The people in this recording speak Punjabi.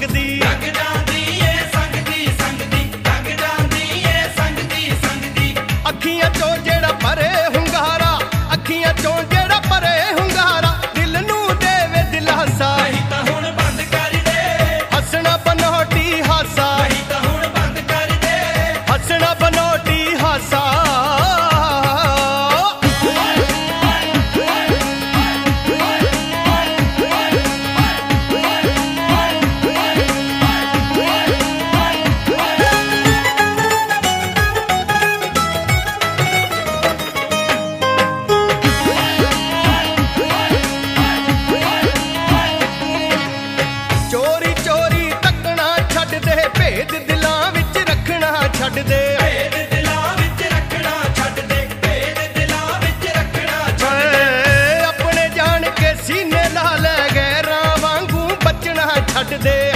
ਸੰਗਦੀ ਲੰਘ ਜਾਂਦੀ ਏ ਸੰਗਦੀ ਸੰਗਦੀ ਲੰਘ ਜਾਂਦੀ ਏ ਸੰਗਦੀ ਸੰਗਦੀ ਅੱਖੀਆਂ ਚੋਂ ਜਿਹੜਾ ਪਰੇ ਹੁੰਗਾਰਾ ਅੱਖੀਆਂ ਚੋਂ ਜਿਹੜਾ ਪਰੇ ਹੁੰਗਾਰਾ ਦਿਲ ਨੂੰ ਦੇਵੇ ਦਿਲਾਸਾ ਨਹੀਂ ਤਾਂ ਹੁਣ ਬੰਦ ਕਰ ਦੇ ਹੱਸਣਾ ਬਨੋਟੀ ਹਾਸਾ ਨਹੀਂ ਤਾਂ ਹੁਣ ਬੰਦ ਕਰ ਦੇ ਹੱਸਣਾ ਬਨੋਟੀ ਹਾਸਾ ਚੋਰੀ ਚੋਰੀ ਤੱਕਣਾ ਛੱਡ ਦੇ ਭੇਦ ਦਿਲਾਂ ਵਿੱਚ ਰੱਖਣਾ ਛੱਡ ਦੇ ਭੇਦ ਦਿਲਾਂ ਵਿੱਚ ਰੱਖਣਾ ਛੱਡ ਦੇ ਭੇਦ ਦਿਲਾਂ ਵਿੱਚ ਰੱਖਣਾ ਛੱਡ ਦੇ ਏ ਆਪਣੇ ਜਾਣ ਕੇ ਸੀਨੇ ਲਾ ਲੈ ਗੈਰਾਂ ਵਾਂਗੂ ਬਚਣਾ ਛੱਡ ਦੇ